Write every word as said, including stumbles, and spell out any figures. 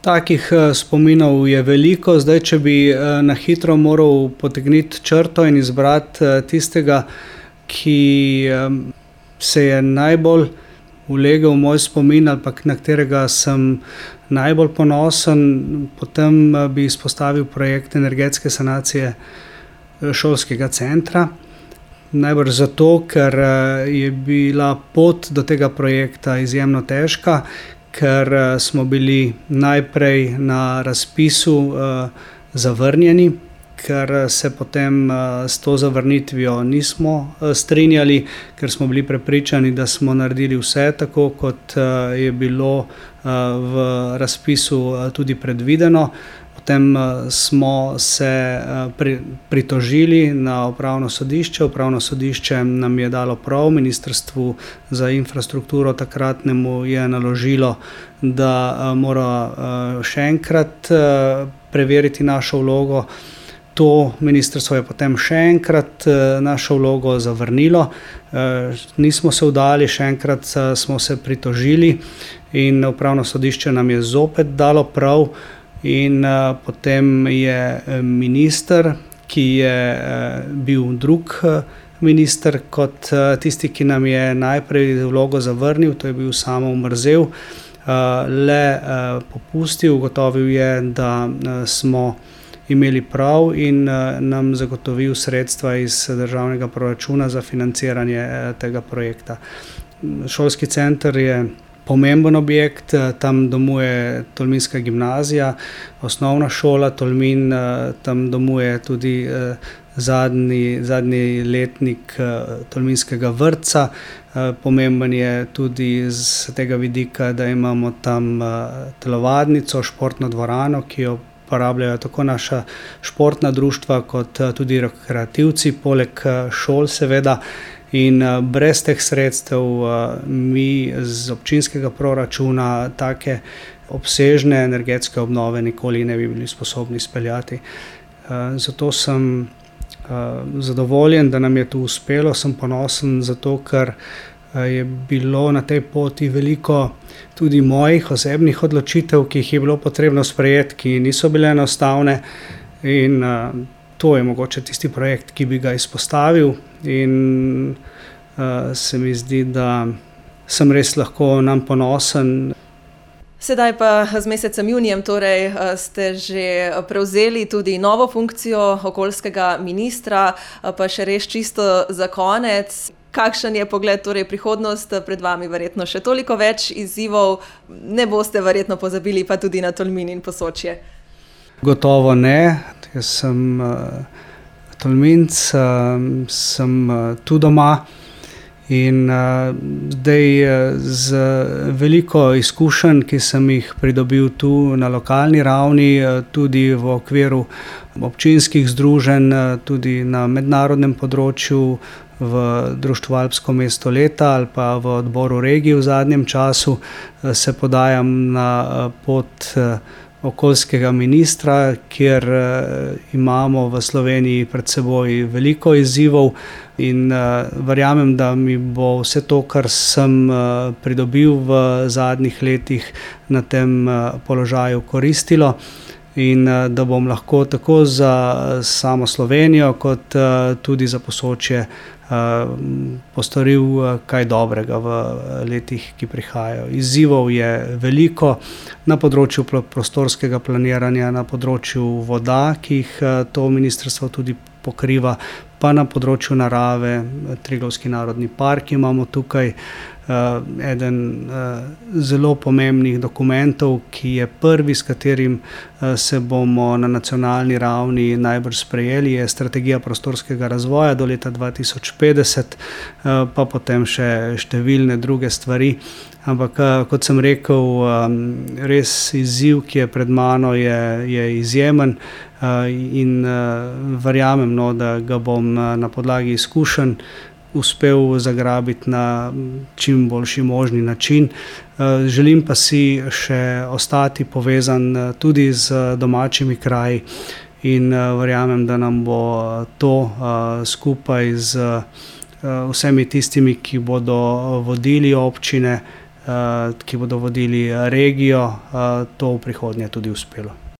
Takih spominov je veliko. Zdaj, če bi na hitro moral potegniti črto in izbrati tistega, ki se je najbolj ulegel v moj spomin ali pa na katerega sem najbolj ponosen, potem bi izpostavil projekt energetske sanacije šolskega centra. Najbrž zato, ker je bila pot do tega projekta izjemno težka, ker smo bili najprej na razpisu uh, zavrnjeni, ker se potem uh, s to zavrnitvijo nismo uh, strinjali, ker smo bili prepričani, da smo naredili vse tako, kot uh, je bilo uh, v razpisu uh, tudi predvideno. Potem smo se pri, pritožili na upravno sodišče. Upravno sodišče nam je dalo prav, Ministrstvu za infrastrukturo takratnemu je naložilo, da mora še enkrat preveriti našo vlogo. To ministrstvo je potem še enkrat našo vlogo zavrnilo. Nismo se vdali, še enkrat smo se pritožili in upravno sodišče nam je zopet dalo prav. In uh, potem je minister, ki je uh, bil drug uh, minister kot uh, tisti, ki nam je najprej vlogo zavrnil, to je bil Samo Mrzel, uh, le uh, popustil, ugotovil je, da uh, smo imeli prav in uh, nam zagotovil sredstva iz državnega proračuna za financiranje uh, tega projekta. Šolski center je pomemben objekt, tam domuje Tolminska gimnazija, osnovna šola Tolmin, tam domuje tudi zadnji, zadnji letnik Tolminskega vrtca. Pomemben je tudi z tega vidika, da imamo tam telovadnico, športno dvorano, ki jo uporabljajo tako naša športna društva kot tudi rekreativci, poleg šol seveda. In brez teh sredstev mi z občinskega proračuna take obsežne energetske obnove nikoli ne bi bili sposobni speljati. Zato sem zadovoljen, da nam je to uspelo, sem ponosen zato, ker je bilo na tej poti veliko tudi mojih osebnih odločitev, ki jih je bilo potrebno sprejeti, ki niso bile enostavne in to je mogoče tisti projekt, ki bi ga izpostavil in uh, se mi zdi, da sem res lahko nam ponosen. Sedaj pa z mesecem junijem torej ste že prevzeli tudi novo funkcijo okoljskega ministra, pa še res čisto za konec. Kakšen je pogled, torej prihodnost pred vami, verjetno še toliko več izzivov, ne boste verjetno pozabili pa tudi na Tolmin in Posočje? Gotovo ne. Jaz sem uh, Tolminc, uh, sem uh, tu doma in uh, zdaj uh, z veliko izkušenj, ki sem jih pridobil tu na lokalni ravni, uh, tudi v okviru občinskih združenj, uh, tudi na mednarodnem področju, v Društvu Alpsko mesto leta ali pa v odboru regij v zadnjem času, uh, se podajam na uh, pot uh, okoljskega ministra, kjer uh, imamo v Sloveniji pred seboj veliko izzivov in uh, verjamem, da mi bo vse to, kar sem uh, pridobil v zadnjih letih na tem uh, položaju koristilo in uh, da bom lahko tako za samo Slovenijo kot uh, tudi za Posočje postoril kaj dobrega v letih, ki prihajajo. Izzivov je veliko na področju prostorskega planiranja, na področju voda, ki jih to ministrstvo tudi pokriva, pa na področju narave, Triglavski narodni park imamo tukaj, eden zelo pomembnih dokumentov, ki je prvi, s katerim se bomo na nacionalni ravni najbrž sprejeli, je strategija prostorskega razvoja do leta dva tisoč petdeset, pa potem še številne druge stvari. Ampak, kot sem rekel, res izziv, ki je pred mano, je, je izjemen in verjamem, no, da ga bom na podlagi izkušenj uspel zagrabiti na čim boljši možni način. Želim pa si še ostati povezan tudi z domačimi kraji in verjamem, da nam bo to skupaj z vsemi tistimi, ki bodo vodili občine, ki bodo vodili regijo, to v prihodnje tudi uspelo.